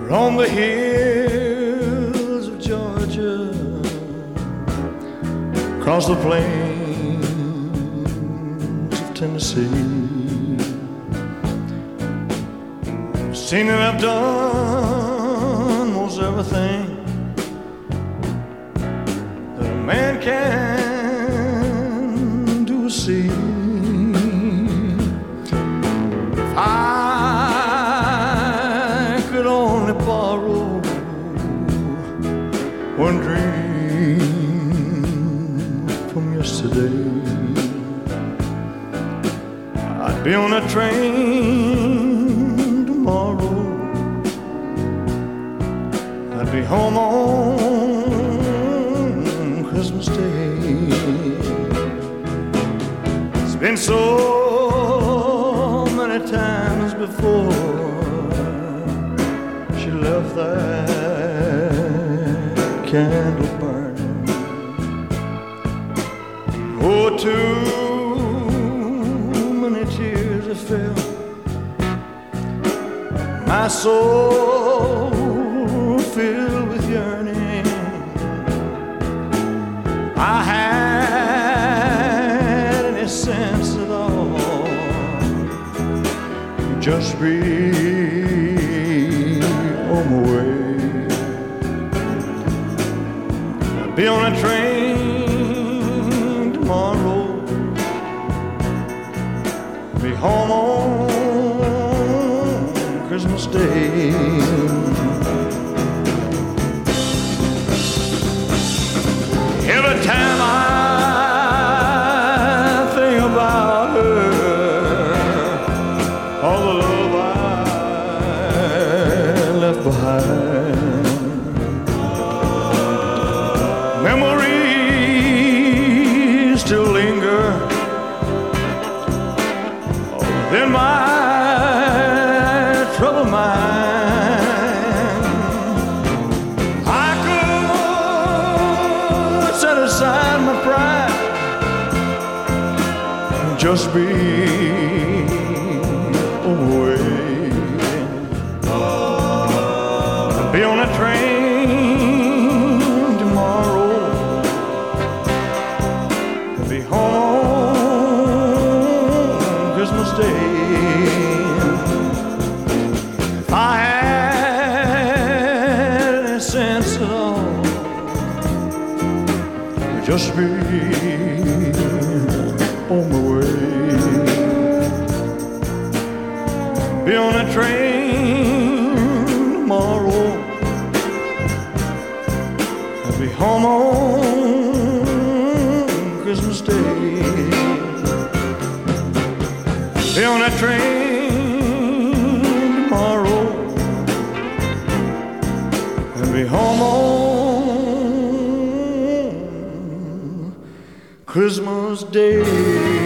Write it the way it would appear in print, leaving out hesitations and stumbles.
on the hills of Georgia, across the plains of Tennessee. Seen that I've done most everything that a man can do or see. If I could only borrow one dream from yesterday, I'd be on a train tomorrow. I'd be home on Christmas Day. It's been so many times before she left that candle burning. Oh, too many tears I fell. My soul filled with yearning. I had any sense at all, just be on my way. I'll be on a train tomorrow, be home on Christmas Day. Every time I think about her, all the love I left behind, memories still linger within my troubled mind. I could set aside my pride and just be away. I'll be on a train tomorrow. I'll be home Christmas Day. If I had any sense at all, I'd just be on my way. Be on a train tomorrow. I'll be home on Christmas Day. Be on a train tomorrow. I'll be home on Christmas Day.